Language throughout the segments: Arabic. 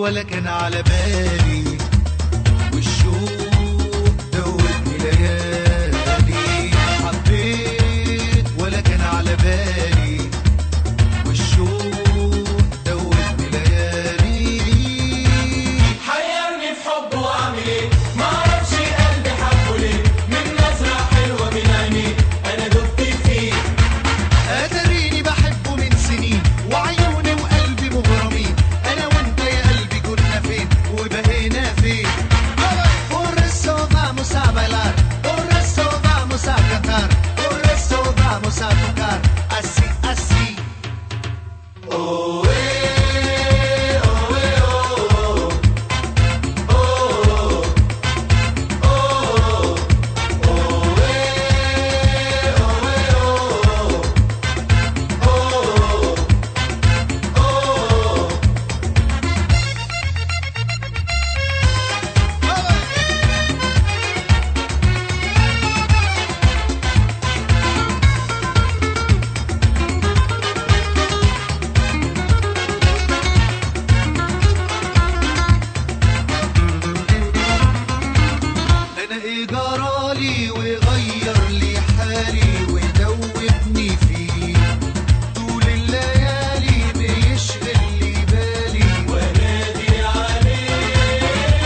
ولا كان على بالي، والشوق دوبني ليالي. حبيت ولا كان على بالي، والشوق دوبني ليالي. حيرني في حبه واعمل ايه؟ معرفش قلبي حبه ليه، من نظرة حلوة من عينيه انا دبت فيه. اتريني بحبه من سنين، وعيوني وقلبي مغرمين. انا وانت يا قلبي كنا فين وبقينا فين؟ Por eso vamos a bailar, por eso vamos a cantar, por eso vamos a tocar, así, así. Oh, oh, oh, oh, oh, oh, أنا إيه جرالي وغير لي حالي ودوبني فيه، طول الليالي بيشغل لي بالي وانادي عليه.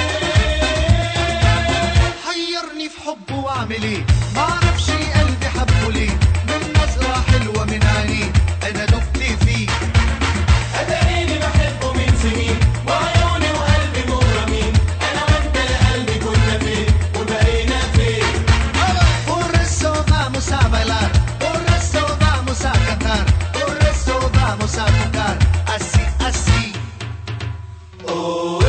حيرني في حبه واعمل ايه؟ معرفش قلبي حبه ليه، من نظرة حلوة من عينيه انا دبت فيه. اتريني بحبه من سنين، وعيوني وقلبي مغرمين. انا وانت يا قلبي كنا فين وبقينا فين؟ Por eso vamos a bailar, por eso vamos a cantar, por eso vamos a tocar, así, así. Oh,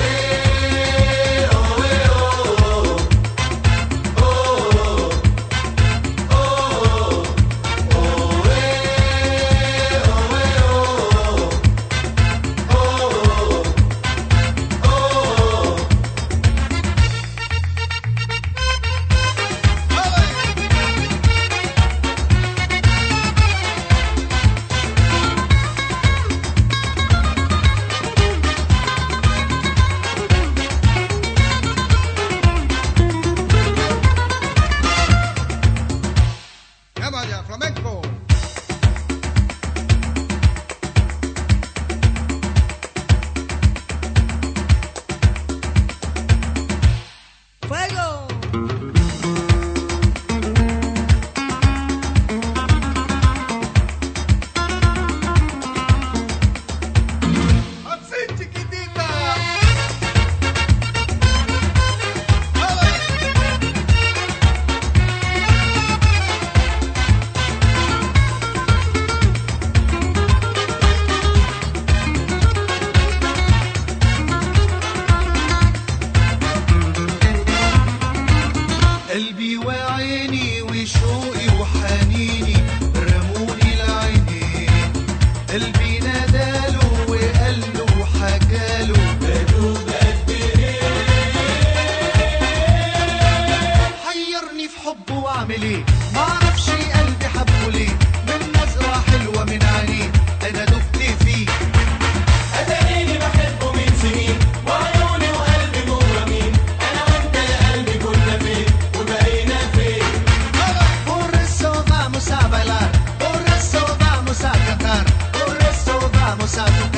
Vaya, flamenco. ¡Fuego! Así, chiquitita. قلبي وعيني وشوقي وحنيني رموني العينين، قلبي ناداله وقاله وحكاله بدوب قد ايه؟ حيرني في حبه واعمل ايه؟ معرفش قلبي حبه ليه، من نظرة حلوة من عينيه انا دبت فيه. اتريني بحبه من سنين، وعيوني وقلبي مغرمين. انا وانت يا قلبي كنا فين وبقينا فين؟ Por eso vamos a bailar, por eso vamos a cantar, por eso vamos a tocar.